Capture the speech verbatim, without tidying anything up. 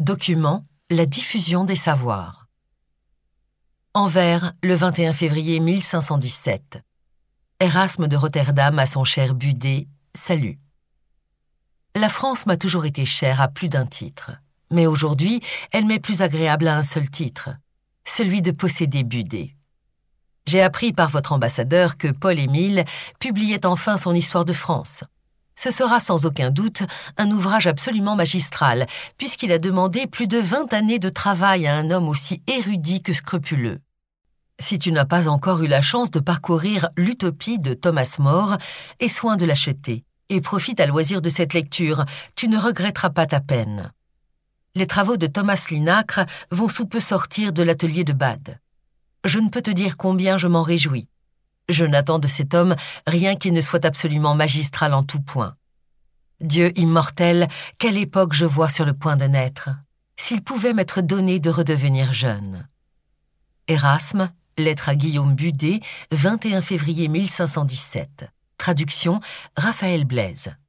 Document, la diffusion des savoirs. Anvers, le vingt et un février mille cinq cent dix-sept. Erasme de Rotterdam à son cher Budé, salut. La France m'a toujours été chère à plus d'un titre, mais aujourd'hui, elle m'est plus agréable à un seul titre, celui de posséder Budé. J'ai appris par votre ambassadeur que Paul-Émile publiait enfin son Histoire de France. Ce sera sans aucun doute un ouvrage absolument magistral, puisqu'il a demandé plus de vingt années de travail à un homme aussi érudit que scrupuleux. Si tu n'as pas encore eu la chance de parcourir l'Utopie de Thomas More, aie soin de l'acheter et profite à loisir de cette lecture, tu ne regretteras pas ta peine. Les travaux de Thomas Linacre vont sous peu sortir de l'atelier de Bade. Je ne peux te dire combien je m'en réjouis. Je n'attends de cet homme rien qu'il ne soit absolument magistral en tout point. Dieu immortel, quelle époque je vois sur le point de naître. S'il pouvait m'être donné de redevenir jeune. Erasme, lettre à Guillaume Budé, vingt et un février mille cinq cent dix-sept. Traduction, Raphaël Blaise.